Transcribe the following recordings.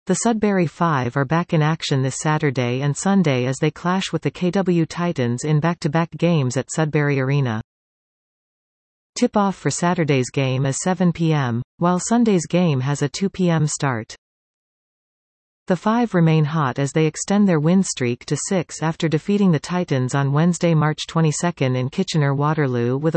The Sudbury Five are back in action this Saturday and Sunday as they clash with the KW Titans in back-to-back games at Sudbury Arena. Tip-off for Saturday's game is 7 p.m., while Sunday's game has a 2 p.m. start. The Five remain hot as they extend their win streak to 6 after defeating the Titans on Wednesday, March 22 in Kitchener-Waterloo with a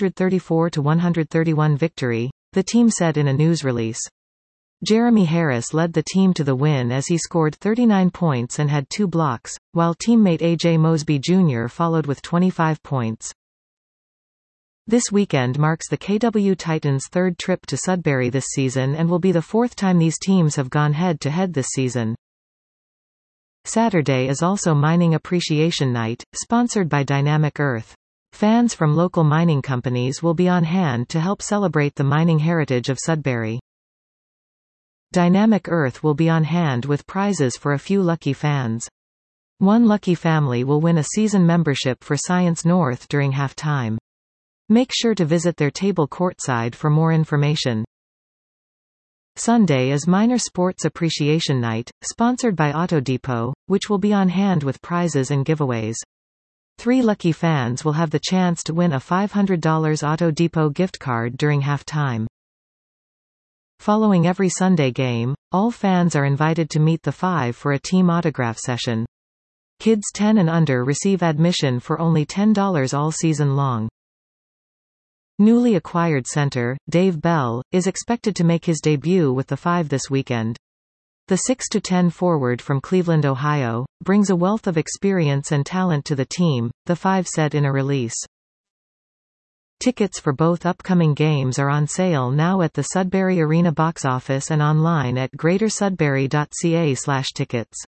134-131 victory, the team said in a news release. Jeremy Harris led the team to the win as he scored 39 points and had 2 blocks, while teammate A.J. Mosby Jr. followed with 25 points. This weekend marks the KW Titans' third trip to Sudbury this season and will be the fourth time these teams have gone head-to-head this season. Saturday is also Mining Appreciation Night, sponsored by Dynamic Earth. Fans from local mining companies will be on hand to help celebrate the mining heritage of Sudbury. Dynamic Earth will be on hand with prizes for a few lucky fans. One lucky family will win a season membership for Science North during halftime. Make sure to visit their table courtside for more information. Sunday is Minor Sports Appreciation Night, sponsored by Auto Depot, which will be on hand with prizes and giveaways. 3 lucky fans will have the chance to win a $500 Auto Depot gift card during halftime. Following every Sunday game, all fans are invited to meet the Five for a team autograph session. Kids 10 and under receive admission for only $10 all season long. Newly acquired center, Dave Bell, is expected to make his debut with the Five this weekend. The 6'10" forward from Cleveland, Ohio, brings a wealth of experience and talent to the team, the Five said in a release. Tickets for both upcoming games are on sale now at the Sudbury Arena box office and online at greatersudbury.ca/tickets.